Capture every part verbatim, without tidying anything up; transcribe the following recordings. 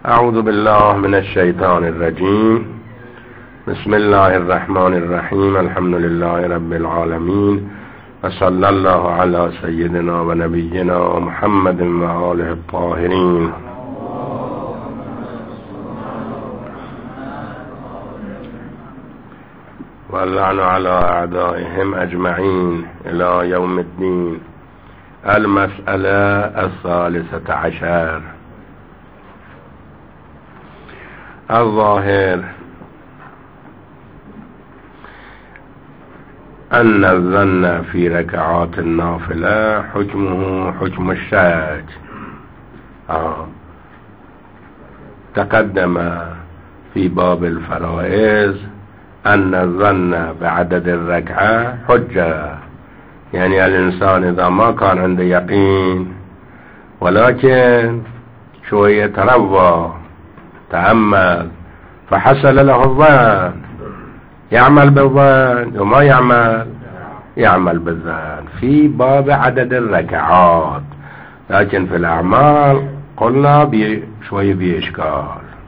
أعوذ بالله من الشيطان الرجيم. بسم الله الرحمن الرحيم. الحمد لله رب العالمين، وصلى الله على سيدنا ونبينا محمد وآله الطاهرين. واللعن على أعدائهم أجمعين إلى يوم الدين. المسألة الثالثة عشر. الظاهر أن الظن في ركعات النافلة حكمه حكم الشك. آه. تقدم في باب الفرائض أن الظن بعدد الركعة حجة، يعني الإنسان إذا ما كان عنده يقين ولكن شوية تروى تأمل فحصل له الظن، يعمل بالظن وما يعمل يعمل بالظن في باب عدد الركعات. لكن في الأعمال قلنا بي شوية بإشكال،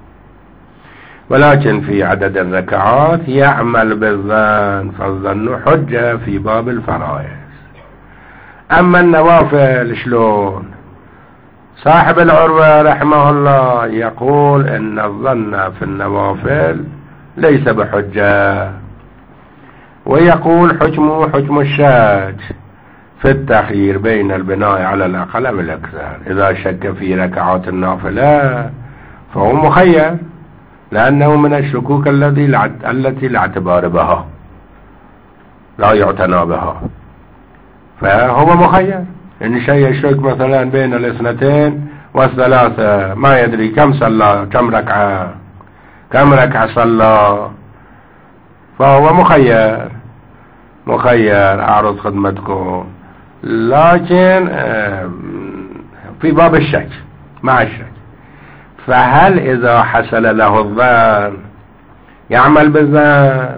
ولكن في عدد الركعات يعمل بالظن، فالظن حجة في باب الفرائض. أما النوافل شلون؟ صاحب العروة رحمه الله يقول إن الظن في النوافل ليس بحجة، ويقول حكمه حكم الشك في التخيير بين البناء على الأقل والأكثر. إذا شك في ركعات النافلة فهو مخير، لأنه من الشكوك الذي التي لا اعتبار بها، لا يعتنى بها، فهو مخير. إن شيء يشك مثلا بين الاثنتين والثلاثة، ما يدري كم صلى، كم ركعة كم ركعة صلى، فهو مخير مخير أعرض خدمتكم. لكن في باب الشك مع الشك، فهل إذا حصل له الظن يعمل بالظن؟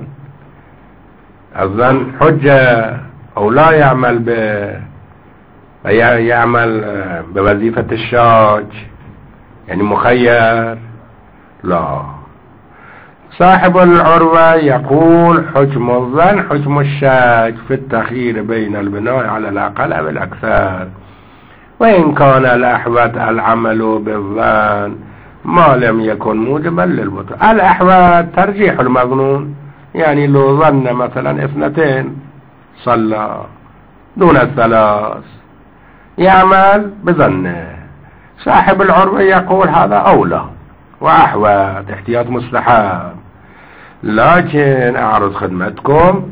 الظن حجة أو لا يعمل ب يعمل بوظيفة الشاك، يعني مخير؟ لا. صاحب العروة يقول حكم الظن حكم الشك في التخيير بين البناء على الأقل أو الأكثر، وإن كان الأحوط العمل بالظن ما لم يكن موجبا للبطلان. الأحوط ترجيح المظنون، يعني لو ظن مثلا اثنتين صلى دون الثلاث يعمل بظنه. صاحب العروة يقول هذا أولى وأحوط، احتياط مستحب. لكن أعرض خدمتكم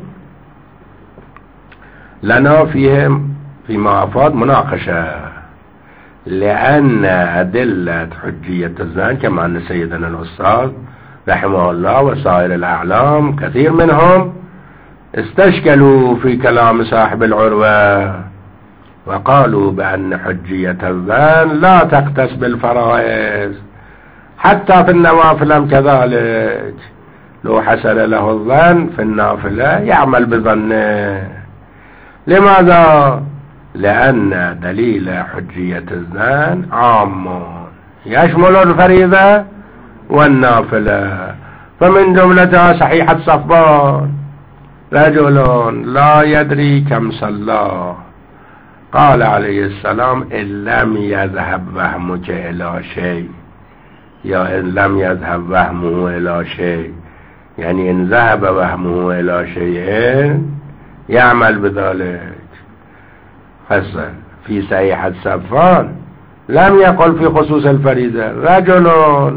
لنا فيهم فيما أفاد مناقشة، لأن أدلة حجية الظن كما أن سيدنا الأستاذ رحمه الله وسائر الأعلام كثير منهم استشكلوا في كلام صاحب العروة، وقالوا بأن حجية الظن لا تختص بالفرائض، حتى في النوافل كذلك. لو حصل له الظن في النافلة يعمل بظنه. لماذا؟ لأن دليل حجية الظن عام يشمل الفريضة والنافلة. فمن جملتها صحيحة صفوان: رجل لا يدري كم صلى، قال عليه السلام: إن لم يذهب وهمك إلى شيء، يا إن لم يذهب وهمه إلى شيء، يعني إن ذهب وهمه إلى شيء يعمل بذلك. خاصة في صحيحة صفوان لم يقل في خصوص الفريضة: رجل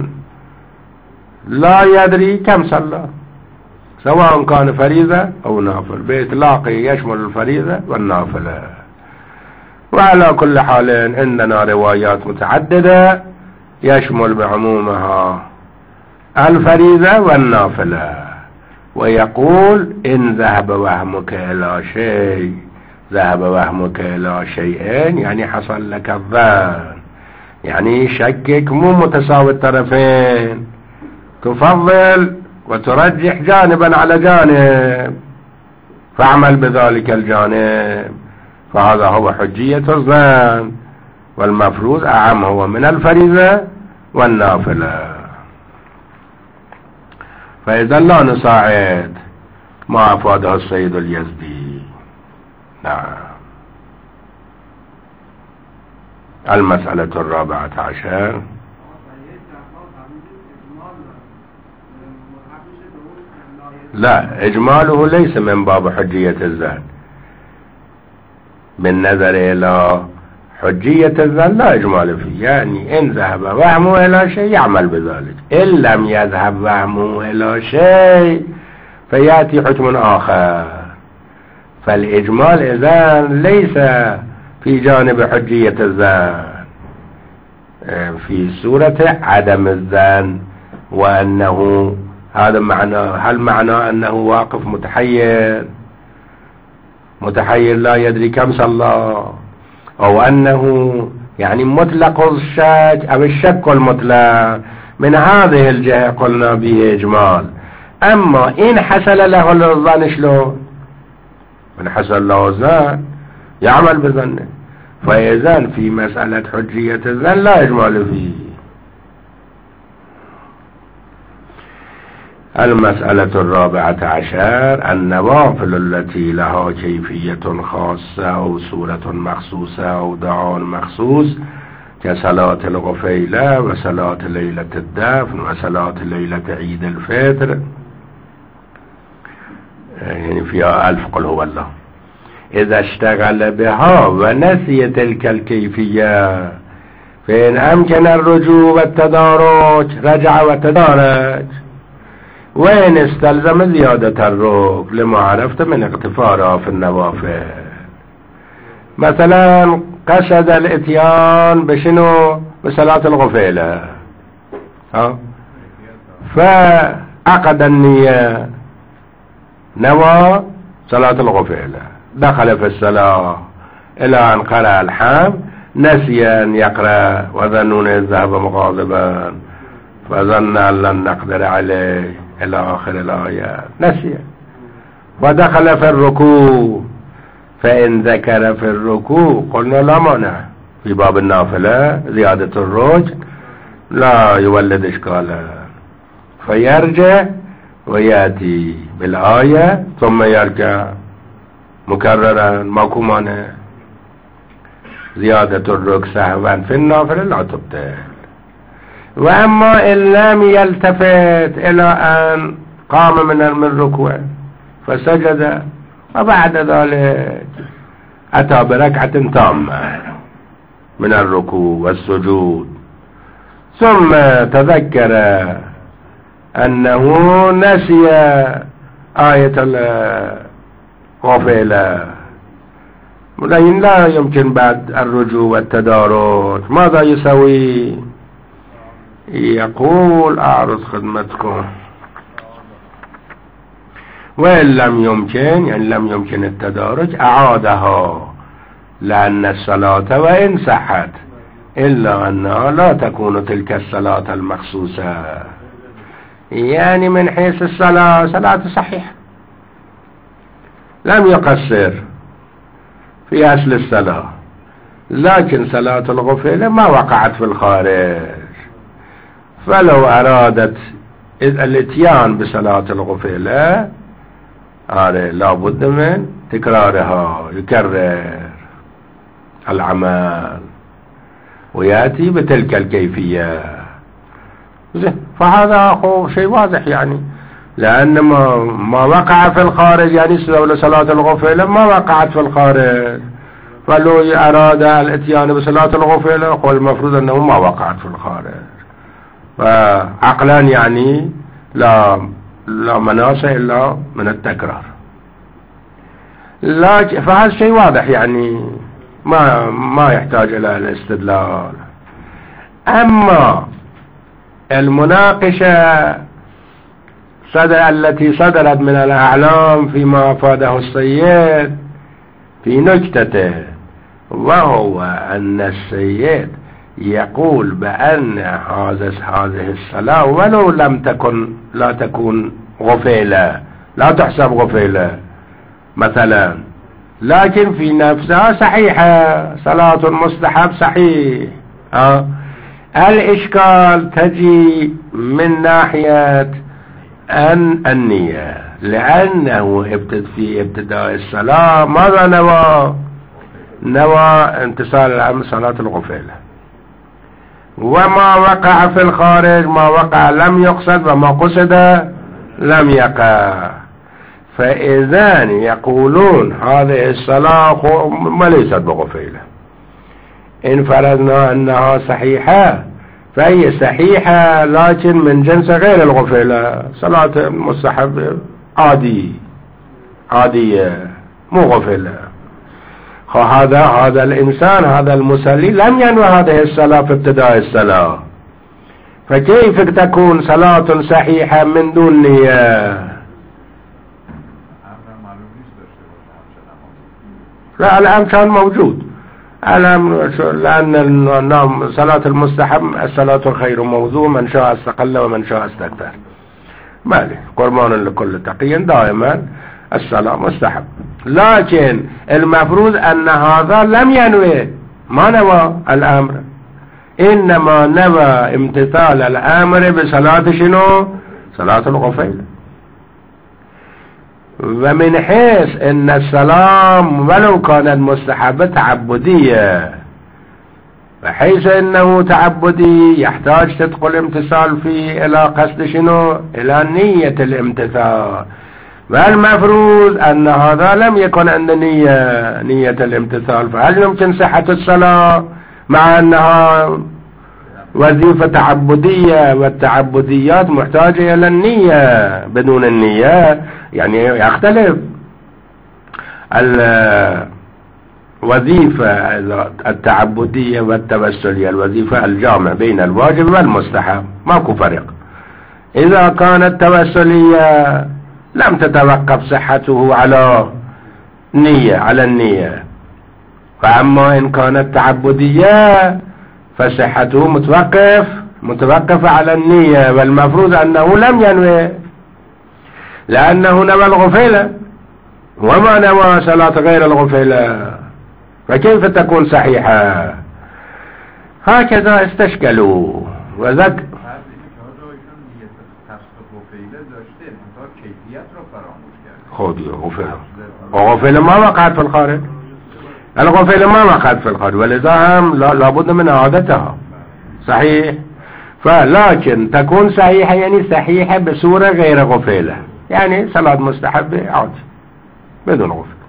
لا يدري كم صلى، سواء كان فريضة أو نافل، بإطلاقه يشمل الفريضة والنافلة. وعلى كل حال عندنا روايات متعددة يشمل بعمومها الفريضة والنافلة. ويقول: إن ذهب وهمك إلى شيء، ذهب وهمك إلى شيئين، يعني حصل لك الظن، يعني شكك مو متساوي الطرفين، تفضل وترجح جانبا على جانب، فاعمل بذلك الجانب. فهذا هو حجية الظن، والمفروض أعم هو من الفريضة والنافلة. فإذا لا نساعد ما أفاده السيد اليزدي. نعم. المسألة الرابعة عشر. لا، إجماله ليس من باب حجية الظن. بالنظر إلى حجية الظن لا إجمال فيه، يعني إن ذهب وهمه إلى شيء يعمل بذلك، إن لم يذهب وهمه إلى شيء فيأتي حكم آخر. فالإجمال إذن ليس في جانب حجية الظن، في صورة عدم الظن، وأنه هذا معنى. هل معنى أنه واقف متحير متحير لا يدري كم صلى، أو أنه يعني مطلق الشك أو الشك المطلق؟ من هذه الجهة قلنا به إجمال. أما إن حصل له الظن شلون؟ إن حصل له الظن يعمل بظنه. فإذن في مسألة حجية الظن لا إجمال فيه. المسألة الرابعة عشر. النوافل التي لها كيفية خاصة أو صورة مخصوصة أو دعاء مخصوص كصلاة الغفيلة وصلاة ليلة الدفن وصلاة ليلة عيد الفطر، يعني فيها ألف قل هو الله، إذا اشتغل بها ونسي تلك الكيفية فإن أمكن الرجوع والتدارج رجع وتدارج، وإن استلزم زيادة الركن لما عرفت من اقتفارها في النوافل. مثلا قصد الاتيان بشنو؟ بصلاة الغفيلة، ها، فعقد النية، نوى صلاة الغفيلة، دخل في الصلاة إلى أن قرأ الحمد، نسي أن يقرأ وظنون الذهب مغاضبا فظن أن لن نقدر عليه إلى آخر الآية، نسي، ودخل في الركوع، فإن ذكر في الركوع قلنا لا مانع في باب النافلة زيادة الركن لا يولد إشكالا، فيرجع ويأتي بالآية ثم يرجع مكررا ماكو مانع. زيادة الركن سهوا في النافلة لا تبطل. وأما إن لم يلتفت إلى أن قام من الركوع فسجد وبعد ذلك أتى بركعة تامة من الركوع والسجود، ثم تذكر أنه نسي آية الغفيلة، لكن لا يمكن بعد الرجوع والتدارج. ماذا يسوي؟ يقول أعرض خدمتكم. وإن لم يمكن، يعني لم يمكن التدارج، أعادها، لأن الصلاة وإن صحت إلا أنها لا تكون تلك الصلاة المخصوصة، يعني من حيث الصلاة صلاة صحيحة، لم يقصر في أصل الصلاة، لكن صلاة الغفلة ما وقعت في الخارج، فلو أرادت الاتيان بصلاة الغفلة هذا لا بد من تكرارها، يكرر العمل ويأتي بتلك الكيفية. فهذا أخو شيء واضح، يعني لأن ما, ما وقع في الخارج، يعني صلاة الغفلة ما وقعت في الخارج، فلو أراد الاتيان بصلاة الغفلة قل المفروض أنه ما وقعت في الخارج، فعقلا يعني لا لا مناص إلا من التكرار. لكن فهذا شيء واضح، يعني ما ما يحتاج إلى الاستدلال. أما المناقشة صدر التي صدرت من الأعلام فيما أفاده السيد في نكتته، وهو أن السيد يقول بأن هذه الصلاة ولو لم تكن لا تكون غفيلة، لا تحسب غفيلة مثلا، لكن في نفسها صحيحة، صلاة مستحب صحيح، أه؟ الإشكال تجي من ناحية أن النية، لأنه في ابتداء الصلاة ماذا نوى؟ نوى امتثال الأمر صلاة الغفيلة، وما وقع في الخارج ما وقع لم يقصد وما قصد لم يقع. فإذا يقولون هذه الصلاة ليست بغفيلة، إن فرضنا أنها صحيحة فهي صحيحة لكن من جنس غير الغفيلة، صلاة مستحب عادي عادية مو غفيلة. هذا هذا الإنسان هذا المصلي لم ينوي هذه الصلاة في ابتداء الصلاة، فكيف تكون صلاة صحيحة من دون نية؟ لا الآن كان موجود الآن، لأن صلاة المستحب الصلاة خير موضوع، من شاء استقل ومن شاء استكثر، مالي قربان لكل تقي، دائما الصلاة مستحب. لكن المفروض أن هذا لم ينوي، ما نوى الأمر، إنما نوى امتثال الأمر بصلاة شنو؟ صلاة الغفيلة. ومن حيث ان السلام ولو كانت مستحبة تعبدية، بحيث انه تعبدي يحتاج تدخل الامتثال فيه الى قصد شنو؟ الى نية الامتثال، والمفروض ان هذا لم يكن عند نية نية الامتثال، فهل يمكن صحة الصلاة مع انها وظيفة تعبدية، والتعبديات محتاجة إلى النية، بدون النية يعني يختلف الوظيفة التعبدية والتوسلية، الوظيفة الجامع بين الواجب والمستحب، ماكو فرق. إذا كانت توسلية لم تتوقف صحته على نية على النية، فأما إن كانت تعبدية فصحته متوقف متوقفة على النية، والمفروض أنه لم ينوي، لأنه نوى الغفيلة وما نوى صلاة غير الغفيلة، فكيف تكون صحيحة؟ هكذا استشكلوا. وذك خودي غفيلة وغفيلة ما وقعت في الخارج، الغفيلة ما وقعت في الخارج، ولذا هم لابد من عادتها صحيح. فلكن تكون صحيحة يعني صحيحة بصورة غير غفيلة، يعني صلاة مستحبة عادي بدون غفلة.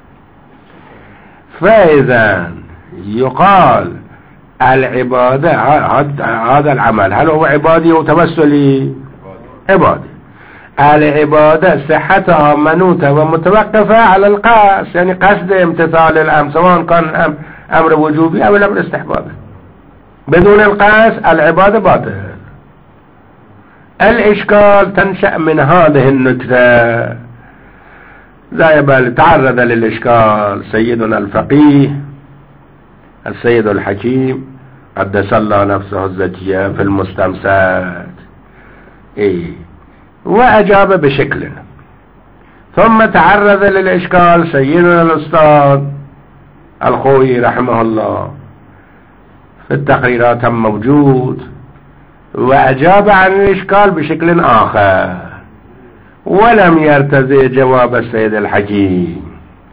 فإذا يقال العبادة هذا العمل هل هو عبادي وتوسلي؟ عبادي. العبادة صحتها منوطة ومتوقفة على القصد، يعني قصد امتثال الأمر، سواء كان أمر وجوبي أو الأمر استحبابي، بدون القصد العبادة باطل. الإشكال تنشأ من هذه النكتة، لا يبال تعرض للإشكال سيدنا الفقيه السيد الحكيم قدس الله نفسه الزكية في المستمسك، إيه، وأجاب بشكل. ثم تعرض للإشكال سيدنا الأستاذ الخوي رحمه الله في التقريرات موجود، وأجاب عن الإشكال بشكل آخر، ولم يرتزي جواب السيد الحكيم.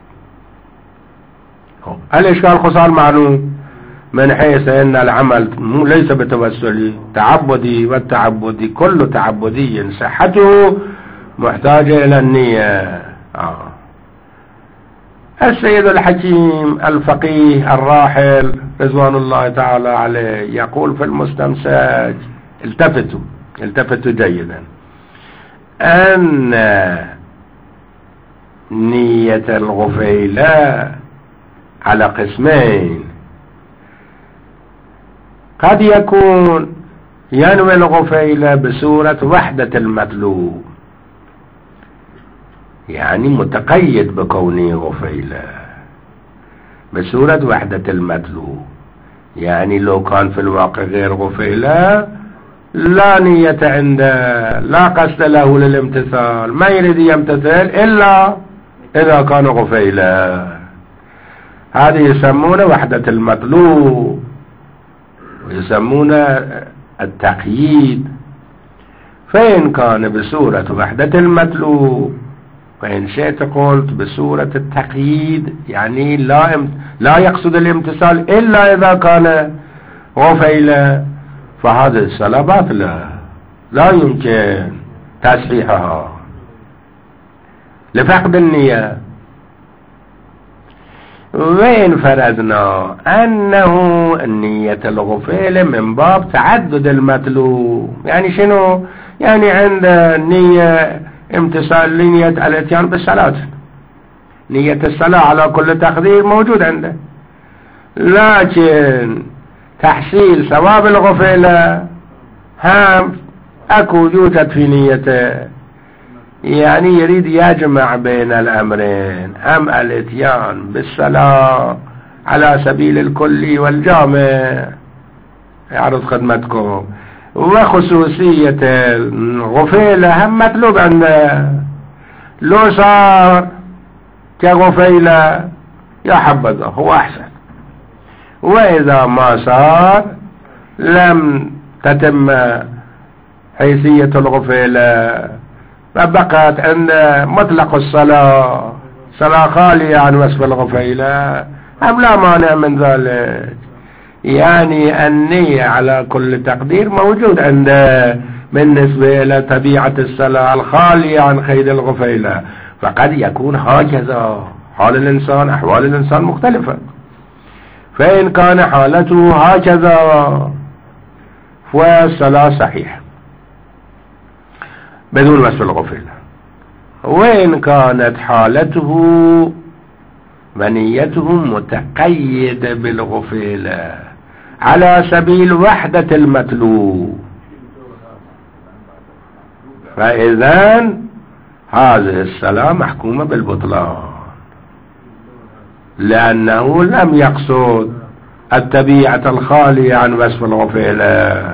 الإشكال خصال معلوم من حيث أن العمل ليس بتوسلي، تعبدي، والتعبدي كل تعبدي صحته محتاجة إلى النية. آه. السيد الحكيم الفقيه الراحل رضوان الله تعالى عليه يقول في المستمسك، التفتوا التفتوا جيدا، أن نية الغفيلة على قسمين، قد يكون ينوي الغفيلة بصورة وحدة المطلوب، يعني متقيد بكونه غفيلة بصورة وحدة المطلوب، يعني لو كان في الواقع غير غفيلة لا نية عنده، لا قصد له للامتثال، ما يريد يمتثل إلا إذا كان غفيلة، هذه يسمونه وحدة المطلوب، ويسمونه التقييد، فإن كان بصورة وحدة المطلوب، فإن شئت قلت بصورة التقييد يعني لا لا يقصد الامتثال إلا إذا كان غفيلا، فهذه الصلاة باطلة لا يمكن تصحيحها لفقد النية. وإن فرضنا أنه النية الغفيلة من باب تعدد المطلوب، يعني شنو؟ يعني عند نية امتثال لنية الاتيان بالصلاة، نية الصلاة على كل تقدير موجود عنده، لكن تحصيل ثواب الغفلة هم اكو يوجد في نيته، يعني يريد يجمع بين الامرين، ام الاتيان بالصلاة على سبيل الكلي والجامع يعرض خدمتكم، وخصوصية الغفيلة هم مطلوب عنده، لو صار كغفيلة يا حبذا هو أحسن، وإذا ما صار لم تتم حيثية الغفيلة فبقت عند مطلق الصلاة، صلاة خالية عن وصف الغفيلة، أم لا مانع من ذلك. يعني النية على كل تقدير موجود عنده بالنسبة إلى طبيعة الصلاة الخالية عن قيد الغفيلة، فقد يكون هكذا حال الإنسان، أحوال الإنسان مختلفة، فإن كان حالته هكذا فالصلاة صحيحة بدون وصف الغفيلة، وإن كانت حالته ونيته متقيدة بالغفيلة على سبيل وحدة المطلوب، فإذا هذه الصلاة محكومة بالبطلان، لأنه لم يقصد الطبيعة الخالية عن وصف الغفيلة.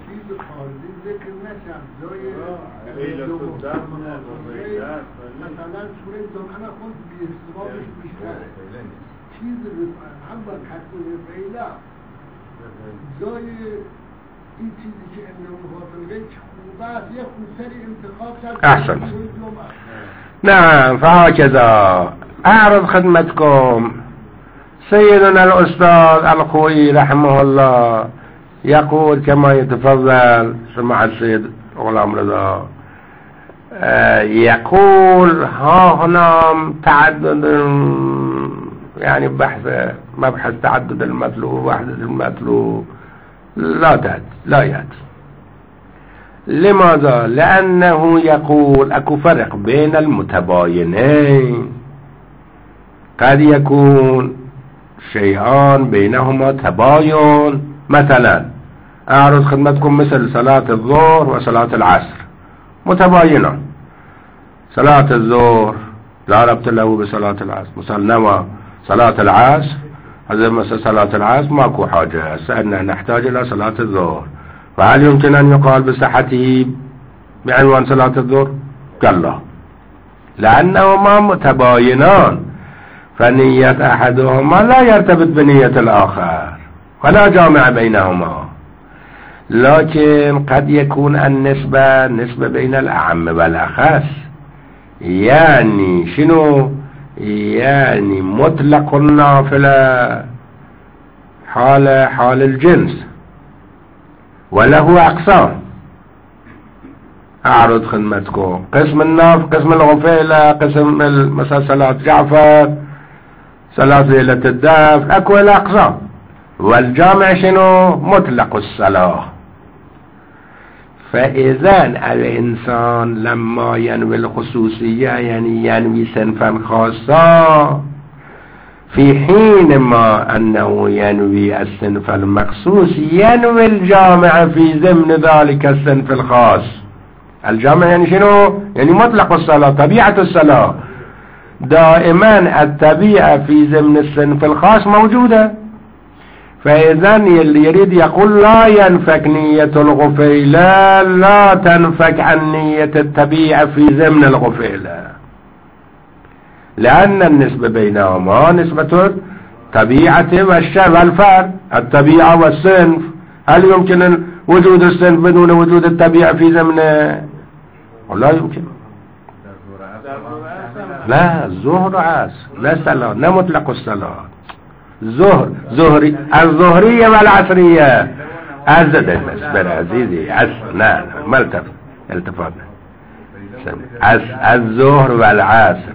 أحسن. نعم، فهكذا أعرض خدمتكم سيدنا الأستاذ الخوي رحمه الله يقول كما يتفضل سمع السيد غلام رضا، يقول ها هنا تعدد، يعني بحث مبحث تعدد المطلوب وحدة المطلوب لا تأتي لا يأتي. لماذا؟ لأنه يقول أكو فرق بين المتباينين، قد يكون شيئان بينهما تباين، مثلا أعرض خدمتكم مثل صلاة الظهر وصلاة العصر متباينة، صلاة الظهر لا ربط له بصلاة العصر، مثل نوى صلاة العصر، هذا مثل صلاة العصر ماكو حاجة سألنا نحتاج إلى صلاة الظهر، فهل يمكن أن يقال بصحته بعنوان صلاة الظهر؟ كلا، لأنهما متباينان، فنية أحدهما لا يرتبط بنية الآخر ولا جامع بينهما. لكن قد يكون النسبة نسبة بين الأعم والأخص، يعني شنو؟ يعني مطلق النافلة حال حال الجنس وله أقسام. أعرض خدمتكم قسم الناف، قسم الغفيلة، قسم مثلا صلاة جعفر، صلاة ليلة الدف، أكو الأقسام، والجامع شنو؟ مطلق الصلاة. فإذا الإنسان لما ينوي الخصوصية يعني ينوي صنفا خاصة، في حين ما أنه ينوي الصنف المخصوص ينوي الجامع في ضمن ذلك الصنف الخاص. الجامع يعني شنو؟ يعني مطلق الصلاة، طبيعة الصلاة، دائما الطبيعة في ضمن الصنف الخاص موجودة. فإذا اللي يريد يقول لا ينفك نية الغفيلة لا تنفك عن نية الطبيعة في ضمن الغفيلة، لأن النسبة بينهما نسبة الطبيعة والفرد، الطبيعة والصنف، هل يمكن وجود الصنف بدون وجود الطبيعة في زمنه؟ لا يمكن. لا الظهر عصر لا صلاة لا مطلق الصلاة. الظهر ظهري الظهرية والعصرية أزد المسبر عزيزي عصر لا ما التفت التفاتنا الظهر والعصر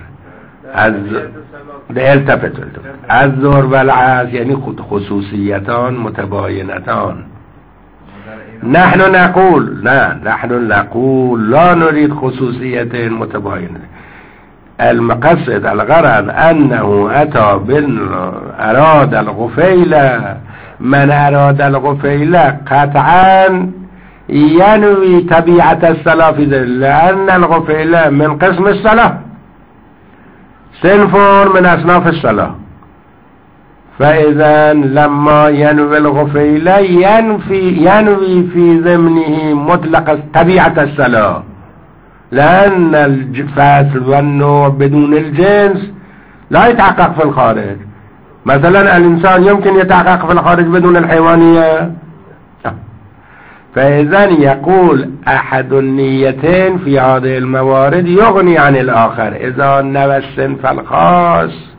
ده التفت الظهر والعصر يعني خصوصيتان متباينتان. نحن نقول لا نحن نقول لا نريد خصوصيتين متباينة. المقصد الغرض أنه أتى بن أراد الغفيلة. من أراد الغفيلة قطعا ينوي طبيعة الصلاة في ذلك، لأن الغفيلة من قسم الصلاة صنف من أصناف الصلاة. فإذا لما ينوي الغفيلة ينفي ينوي في ضمنه مطلق طبيعة الصلاة، لأن الفصل والنوع بدون الجنس لا يتحقق في الخارج. مثلا الإنسان يمكن يتحقق في الخارج بدون الحيوانية. فإذا يقول أحد النيتين في هذه الموارد يغني عن الآخر. إذا نوى الصنف الخاص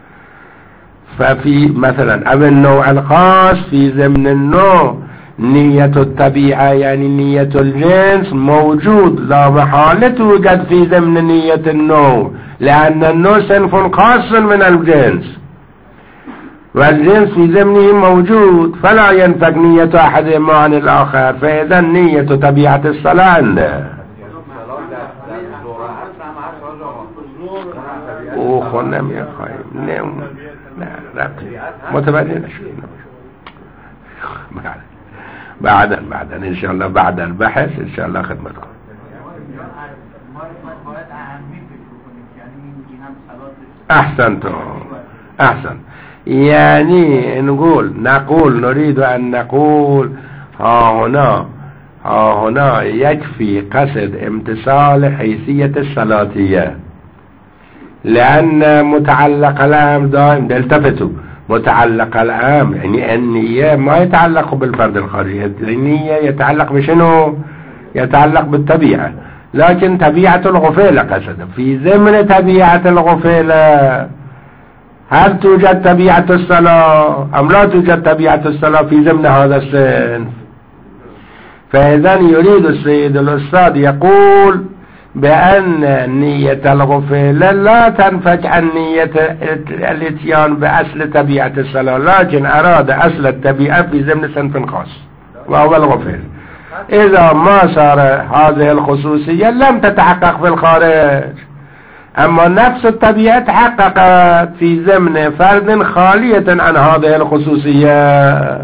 ففي مثلا أو النوع الخاص في ضمن النوع نية الطبيعة يعني نية الجنس موجود لا محالة توجد في ضمن نية النوع، لأن النوع صنف خاص من الجنس والجنس في ضمنه موجود، فلا ينفك نية أحدهما عن الآخر. فإذا نية طبيعة الصلاة عنده وخنم يا خايم نعم لا متبادلين بعدا بعدا إن شاء الله بعد البحث إن شاء الله خدمتكم. أحسنتم أحسن. يعني نقول نقول نريد أن نقول ها هنا ها هنا يكفي قصد امتثال حيثية الصلاتية، لأن متعلق العام دائم التفتوا متعلق العام يعني النية ما يتعلق بالفرد الخارجي، النية يتعلق بشنو؟ يتعلق بالطبيعة. لكن طبيعة الغفيلة قصد في ضمن طبيعة الغفيلة هل توجد طبيعة الصلاة أم لا توجد طبيعة الصلاة في ضمن هذا الصنف؟ فإذا يريد السيد الأستاذ يقول بأن نية الغفيلة لا تنفك عن نية الاتيان بأصل طبيعة الصلاة، لكن أراد أصل الطبيعة في ضمن صنف خاص وهو الغفيل. إذا ما صار هذه الخصوصية لم تتحقق في الخارج، أما نفس الطبيعة تحققت في ضمن فرد خالية عن هذه الخصوصية.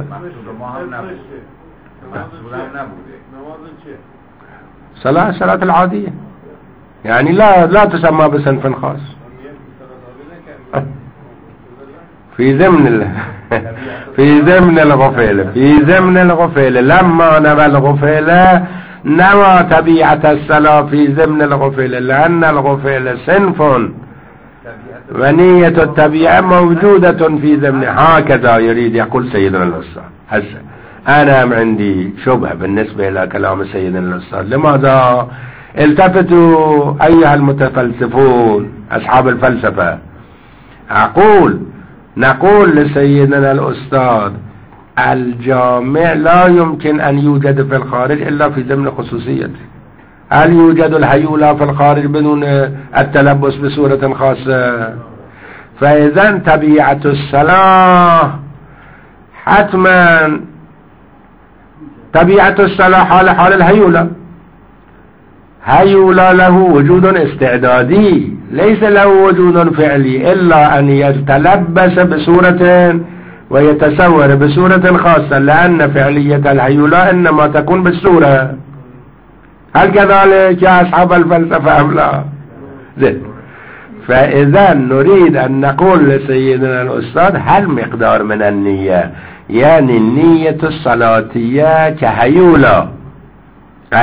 صلاة صلاة العادية يعني لا لا تسمى بصنف خاص في ضمن ال... في ضمن الغفيلة في ضمن الغفيلة لما نوى الغفيلة نوى طبيعة الصلاة في ضمن الغفيلة، لأن الغفيلة صنف ونية الطبيعة موجودة في ضمن. هكذا يريد يقول سيدنا الأستاذ. هسه أنا عندي شبهة بالنسبة إلى كلام سيدنا الأستاذ. لماذا التفتوا أيها المتفلسفون أصحاب الفلسفة؟ أقول نقول لسيدنا الأستاذ الجامع لا يمكن أن يوجد في الخارج إلا في ضمن خصوصيته. هل يوجد الهيولى في الخارج بدون التلبس بصورة خاصة؟ فإذا طبيعة الصلاة حتما طبيعة الصلاة حال حال الهيولى. هيولى له وجود استعدادي ليس له وجود فعلي، إلا أن يتلبس بصورة ويتصور بصورة خاصة، لأن فعلية الهيولى إنما تكون بالصورة. هل كذلك يا أصحاب الفلسفة أم لا؟ زين. فإذا نريد أن نقول لسيدنا الأستاذ هل مقدار من النية يعني النية الصلاتية كهيولى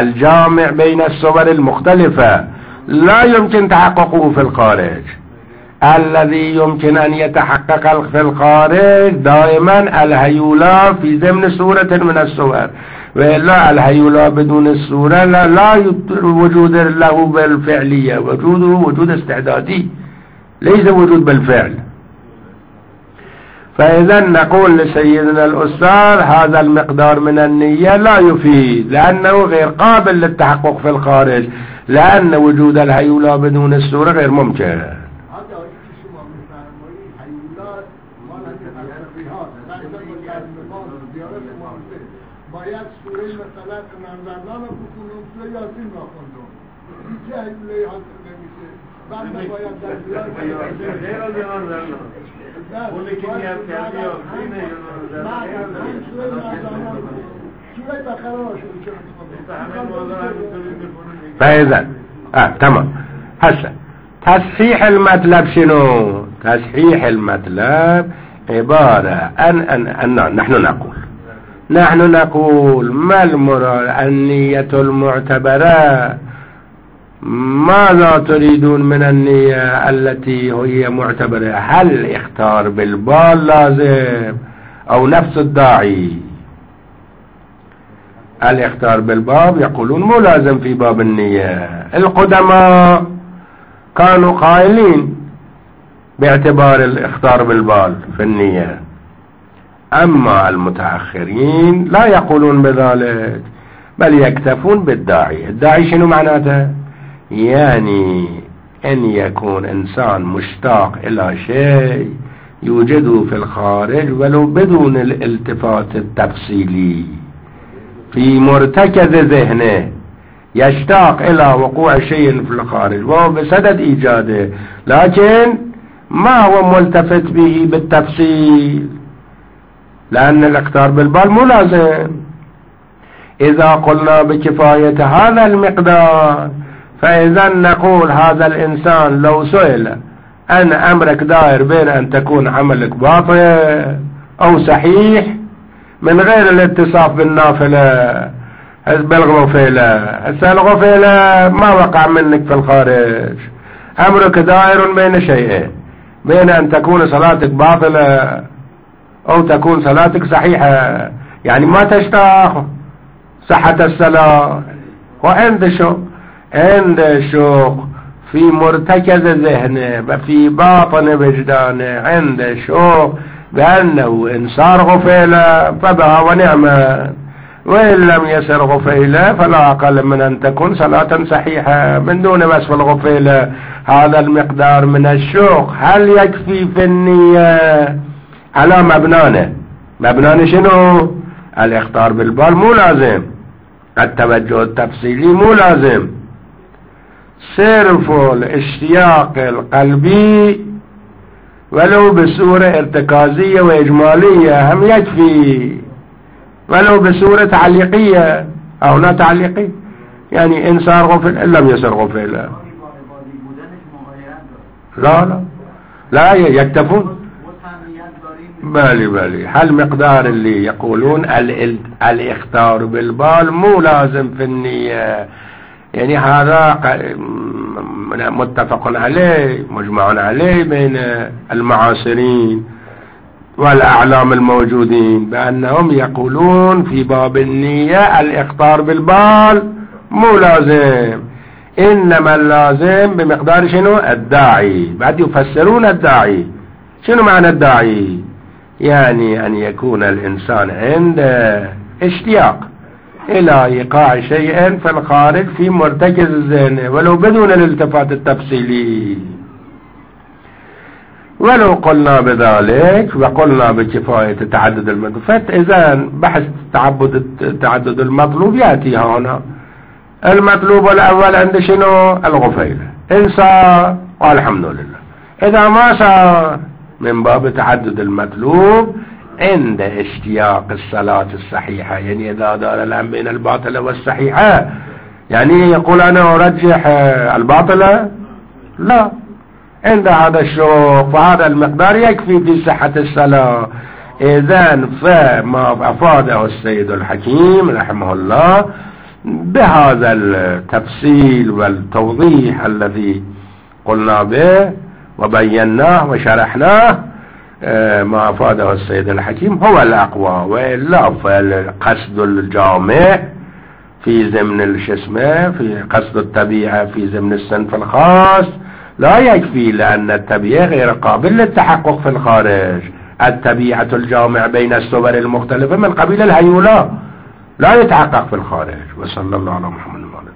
الجامع بين الصور المختلفة لا يمكن تحققه في الخارج. الذي يمكن أن يتحقق في الخارج دائما الهيولا في ضمن صورة من الصور، وإلا الهيولا بدون الصورة لا, لا وجود له بالفعلية، وجوده وجود استعدادي ليس وجود بالفعل. فإذا نقول لسيدنا الأستاذ هذا المقدار من النية لا يفيد، لأنه غير قابل للتحقق في الخارج، لأن وجود الهيولا بدون الصورة غير ممكن. فإذا آه تمام. هسه تصحيح المطلب شنو؟ تصحيح المطلب عبارة أن, أن, أن نحن نقول نحن نقول ما المراد النية المعتبرة؟ ماذا تريدون من النية التي هي معتبرة؟ هل الاختار بالبال لازم أو نفس الداعي؟ الاختار بالباب يقولون مو لازم في باب النية. القدماء كانوا قائلين باعتبار الاختار بالبال في النية، أما المتأخرين لا يقولون بذلك، بل يكتفون بالداعي. الداعي شنو معناته؟ يعني أن يكون إنسان مشتاق إلى شيء يوجده في الخارج ولو بدون الالتفات التفصيلي، في مرتكز ذهنه يشتاق إلى وقوع شيء في الخارج وهو بصدد إيجاده، لكن ما هو ملتفت به بالتفصيل، لأن الاختار بالبال مو لازم. إذا قلنا بكفاية هذا المقدار فإذا نقول هذا الإنسان لو سئل أن أمرك دائر بين أن تكون عملك باطل أو صحيح من غير الاتصاف بالنافلة بالغفلة، هسه الغفلة ما وقع منك في الخارج، أمرك دائر بين شيئين، بين أن تكون صلاتك باطلة أو تكون صلاتك صحيحة، يعني ما تشتاق صحة الصلاة. وعند شو عند شوق في مرتكز ذهنه في باطن وجدانه، عند شوق بأنه إن صار غفيلة فبها ونعمة، وإن لم يصر غفيلة فلا أقل من أن تكون صلاة صحيحة من دون وصف الغفيلة. هذا المقدار من الشوق هل يكفي في النية على مبنانه؟ مبنانه شنو؟ الاختار بالبال مو لازم، التوجه التفصيلي مو لازم، صرف الاشتياق القلبي ولو بصورة ارتكازية وإجمالية هم يكفي، ولو بصورة تعليقية أو لا تعليقية، يعني إن صار غفل إن لم يصر غفل لا لا لا يكتفون. بالي بالي هل مقدار اللي يقولون الاختار بالبال مو لازم في النية، يعني هذا متفق عليه مجمع عليه بين المعاصرين والأعلام الموجودين بأنهم يقولون في باب النية الاختار بالبال مو لازم، إنما اللازم بمقدار شنو؟ الداعي. بعد يفسرون الداعي. شنو معنى الداعي؟ يعني أن يكون الإنسان عنده اشتياق إلى إيقاع شيء في الخارج في مرتكز الذهن ولو بدون الالتفات التفصيلي. ولو قلنا بذلك وقلنا بكفاية تعدد المطلوب، فإذا بحث تعبد تعدد المطلوب يأتي هنا. المطلوب الأول عند شنو؟ الغفيلة. إن صار والحمد لله، إذا ما صار من باب تعدد المطلوب عند اشتياق الصلاة الصحيحة، يعني إذا دار الأمر بين الباطلة والصحيحة، يعني يقول أنا أرجح الباطلة، لا، عند هذا الشوق فهذا المقدار يكفي في صحة الصلاة. إذن فما أفاده السيد الحكيم رحمه الله بهذا التفصيل والتوضيح الذي قلنا به، وبيناه وشرحناه ما أفاده السيد الحكيم هو الأقوى، وإلا فالقصد الجامع في ضمن الشسمة، في قصد الطبيعة في ضمن الصنف الخاص لا يكفي، لأن الطبيعة غير قابل للتحقق في الخارج. الطبيعة الجامع بين الصور المختلفة من قبيل الهيولة لا يتحقق في الخارج. وصلى الله على محمد.